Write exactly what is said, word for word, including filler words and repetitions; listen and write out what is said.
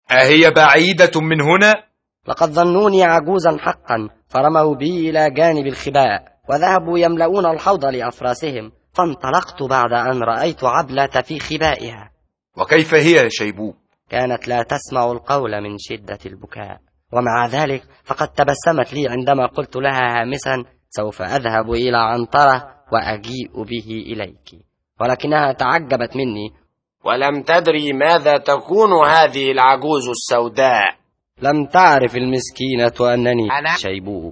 أهي بعيدة من هنا؟ لقد ظنوني عجوزا حقا، فرموا بي إلى جانب الخباء وذهبوا يملؤون الحوض لأفراسهم، فانطلقت بعد أن رأيت عبلة في خبائها. وكيف هي يا شيبوب؟ كانت لا تسمع القول من شدة البكاء، ومع ذلك فقد تبسمت لي عندما قلت لها هامسا: سوف أذهب إلى عنترة وأجيء به إليك. ولكنها تعجبت مني ولم تدري ماذا تكون هذه العجوز السوداء. لم تعرف المسكينة أنني أنا؟ شيبوب.